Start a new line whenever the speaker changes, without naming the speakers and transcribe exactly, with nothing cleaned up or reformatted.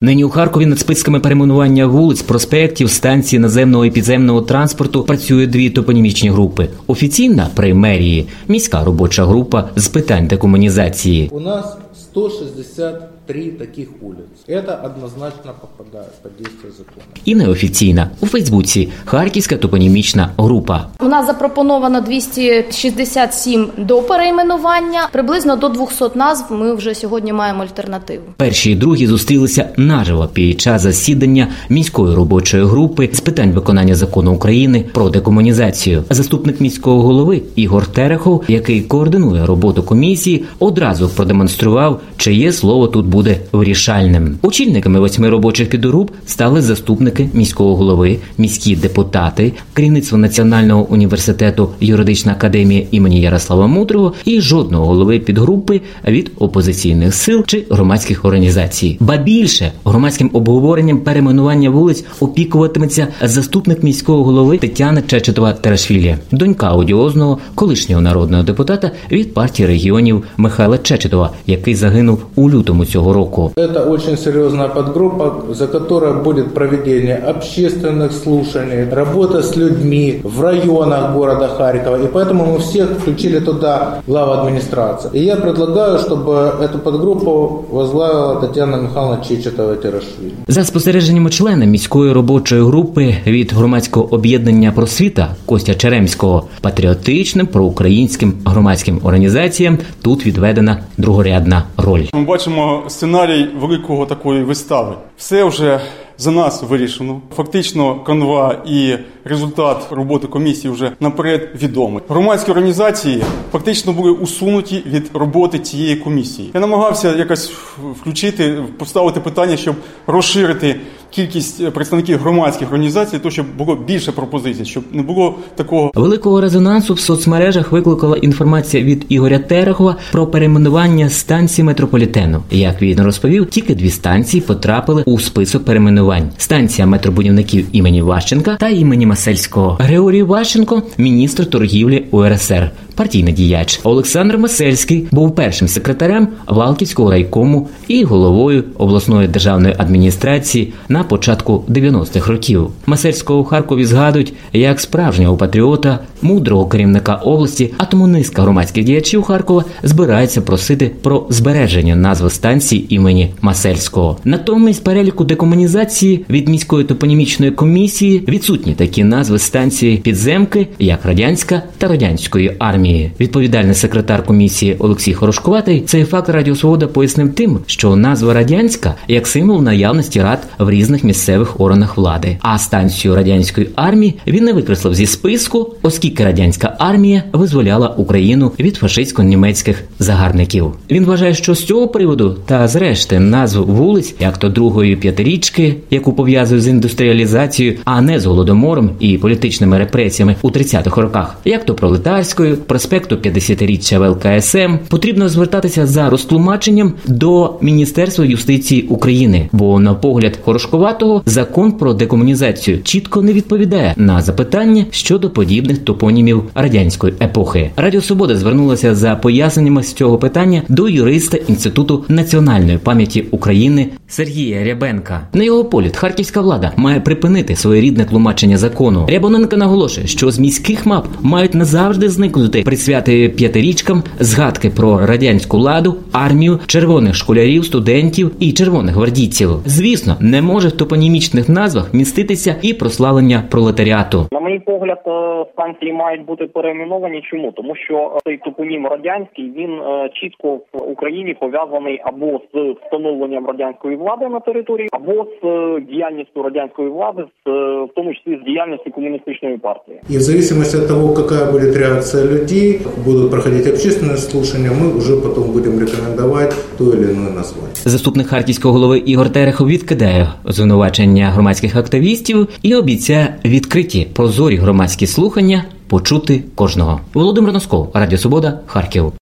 Нині у Харкові над списками перейменування вулиць, проспектів, станцій наземного і підземного транспорту працює дві топонімічні групи. Офіційна при мерії – міська робоча група з питань декомунізації.
У нас сто шестьдесят три таких улиц. Это однозначно попадает под действие закона.
І неофіційна у Фейсбуці – Харківська топонімічна група.
У нас запропоновано двісті шістдесят сім до перейменування. Приблизно до двохсот назв ми вже сьогодні маємо альтернативу.
Перші і другі зустрілися наживо під час засідання міської робочої групи з питань виконання закону України про декомунізацію. Заступник міського голови Ігор Терехов, який координує роботу комісії, одразу продемонстрував, чиє слово тут буде вирішальним. Очільниками восьми робочих підгруп стали заступники міського голови, міські депутати, керівництво Національного університету юридична академія імені Ярослава Мудрого і жодного голови підгрупи від опозиційних сил чи громадських організацій. Ба більше, громадським обговоренням перейменування вулиць опікуватиметься заступник міського голови Тетяна Чечетова-Терашвілі, донька одіозного колишнього народного депутата від партії регіонів Михайла Чечетова, який загинув у лютому цього року.
Это очень серьезная подгруппа, за которой будет проведение общественных слушаний, работа с людьми в районах города Харькова. И поэтому мы всех включили туда главу администрации. И я предлагаю, чтобы эту подгруппу возглавила Тетяна Михайловна Чечетова-Терашвілі.
За спостереженнями члена міської робочої групи від громадського об'єднання «Просвіта» Костя Черемського, патріотичним проукраїнським громадським організаціям тут відведена другорядна роль.
Ми бачимо сценарій великого такої вистави. Все вже за нас вирішено. Фактично канва і результат роботи комісії вже наперед відомий. Громадські організації фактично були усунуті від роботи цієї комісії. Я намагався якось включити, поставити питання, щоб розширити кількість представників громадських організацій, то щоб було більше пропозицій, щоб не було такого.
Великого резонансу в соцмережах викликала інформація від Ігоря Терехова про перейменування станцій метрополітену. Як він розповів, тільки дві станції потрапили у список перейменувань. Станція метробудівників імені Ващенка та імені Масельського. Григорій Ващенко – міністр торгівлі У Ер Ес Ер, партійний діяч. Олександр Масельський був першим секретарем Валківського райкому і головою обласної державної адміністрації на початку дев'яностих років. Масельського у Харкові згадують як справжнього патріота, мудрого керівника області, а тому низка громадських діячів Харкова збирається просити про збереження назви станції імені Масельського. Натомість переліку декомунізації від міської топонімічної комісії відсутні такі назви станції підземки, як радянська та радянської армії. Відповідальний секретар комісії Олексій Хорошкуватий цей факт Радіо Свобода пояснив тим, що назва радянська як символ наявності рад в різних місцевих органах влади. А станцію радянської армії він не викреслив зі списку, оскільки радянська армія визволяла Україну від фашистсько-німецьких загарбників. Він вважає, що з цього приводу та зрешти назв вулиць, як то Другої п'ятирічки, яку пов'язують з індустріалізацією, а не з голодомором і політичними репресіями у тридцятих роках, як то Пролетарською, проспекту п'ятдесятиріччя В Л К С М, потрібно звертатися за розтлумаченням до Міністерства юстиції України, бо, на погляд Хорошковатого, закон про декомунізацію чітко не відповідає на запитання щодо подібних топонімів радянської епохи. Радіо Свобода звернулася за поясненнями з цього питання до юриста Інституту національної пам'яті України Сергія Рябенка. На його погляд, харківська влада має припинити своєрідне тлумачення закону. Рябоненко наголошує, що з міських мап мають назавжди зникнути присвяти п'ятирічкам згадки про радянську владу, армію, червоних школярів, студентів і червоних гвардійців. Звісно, не може в топонімічних назвах міститися і прославлення пролетаріату.
На мій погляд, станції мають бути перейменовані. Чому? Тому що цей топонім радянський, він чітко в Україні пов'язаний або з встановленням радянської влади на території, або з діяльністю радянської влади, в тому числі з діяльністю комуністичної партії.
І в залежності від того, яка буде реакція людей, будуть проходити общественні слухання, ми вже потім будемо рекомендувати то чи інше названня.
Заступник харківського голови Ігор Терехов відкидає звинувачення громадських активістів і обіцяє відкриті, прозорі громадські слухання почути кожного. Володимир Носков, Радіо Свобода, Харків.